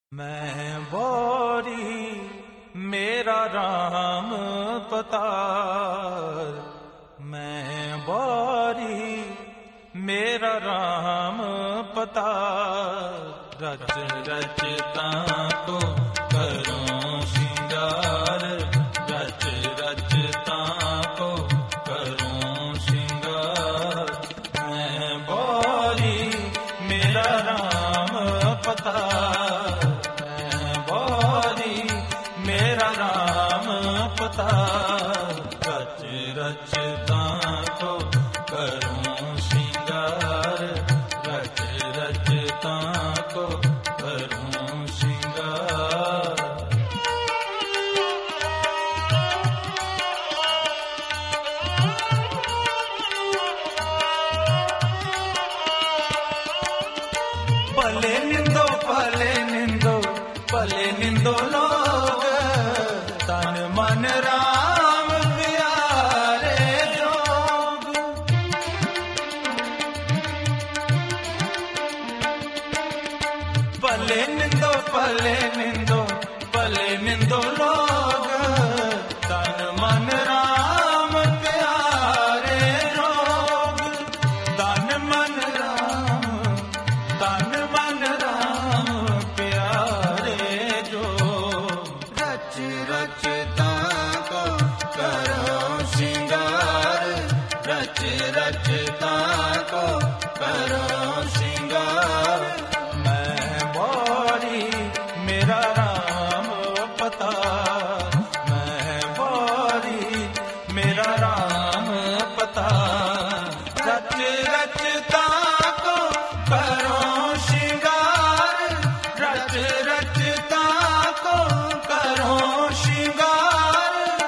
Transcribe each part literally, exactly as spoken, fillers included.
मैं बोरी मेरा राम पतार, मैं बोरी मेरा राम पतार। रच रचता को करूं श्रृंगार, रच रचता को करूं श्रृंगार। मैं बोरी मेरा राम पतार, मैं बोरी मेरा राम पतार। रच रचता को करूं श्रृंगार, रच रचता को करूं श्रृंगार। पले निंदो पले निंदो पले निंदो लोग, तन मन राम प्यारे जोग। पले निंदो पले निंदो पले निंदो लोग, तन मन राम प्यारे जोग। तन मन राम तन मन राम प्यारे जोग। रच रचता को करो श्रृंगार, रच रचता को करो श्रृंगार। मैं बोरी मेरा राम पतार, मैं बोरी मेरा राम पतार। रच रचता को करो श्रृंगार, रच रचता को करो श्रृंगार।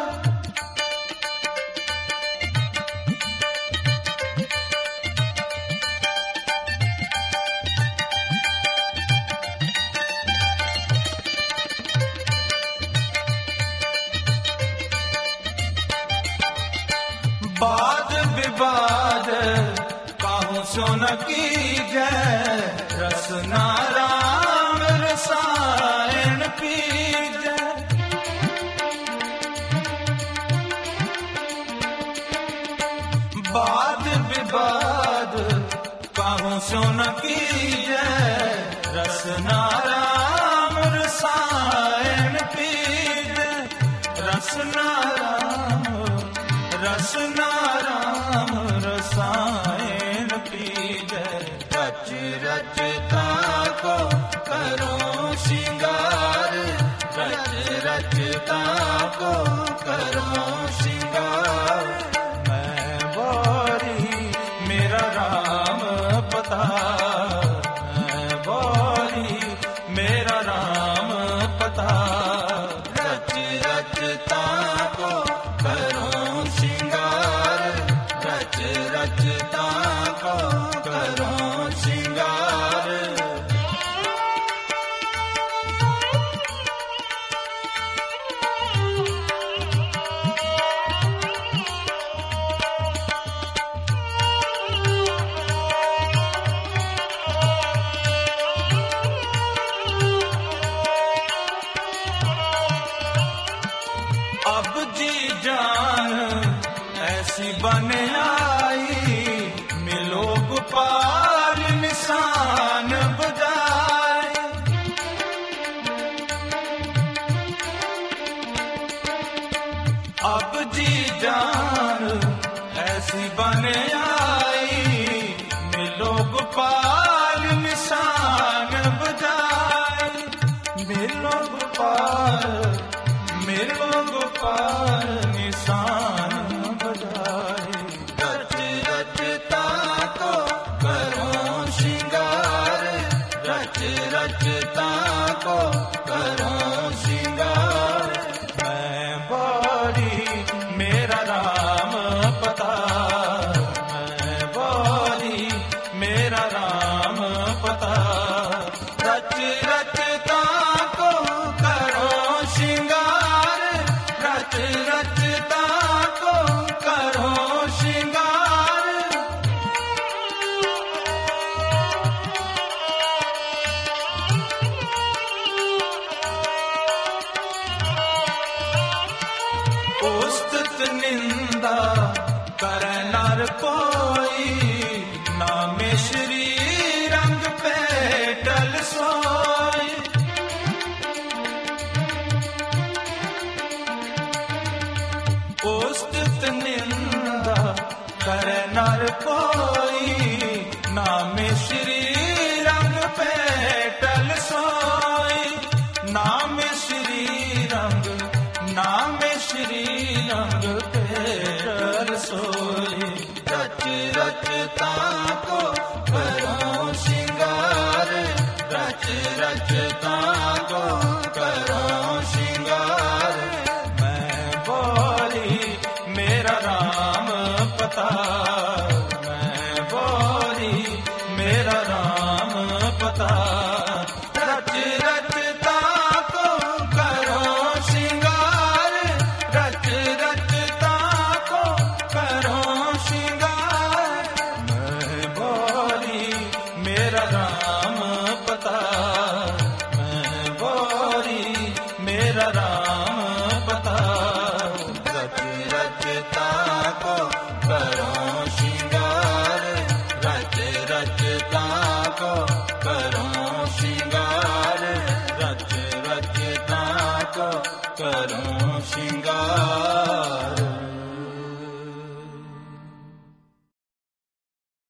वाद विवाद काहू सो न कीजय, रसना राम रसायन पीजय। वाद विवाद काहू सो न कीजय, रसना राम रसायन पीजय। रसना राम रसना राम रसायन पीजय। रच रचता को करो श्रृंगार, रच रचता को करो श्रृंगार। मैं बोरी मेरा राम पतार, मैं बोरी मेरा राम पतार। रच रचता को करो श्रृंगार, रच रचता को करो श्रृंगार। अब जी जान ऐसी बन आई, मिलो गोपाल निशान बजाए। अब जी जान ऐसी बन आई, मिलो गोपाल निशान बजाए। मिलो गोपाल मिलो गोपाल निशान बजाए। रच रचता को करो श्रृंगार, रच रचता को करो श्रृंगार। मैं बोरी मेरा राम पतार, मैं सा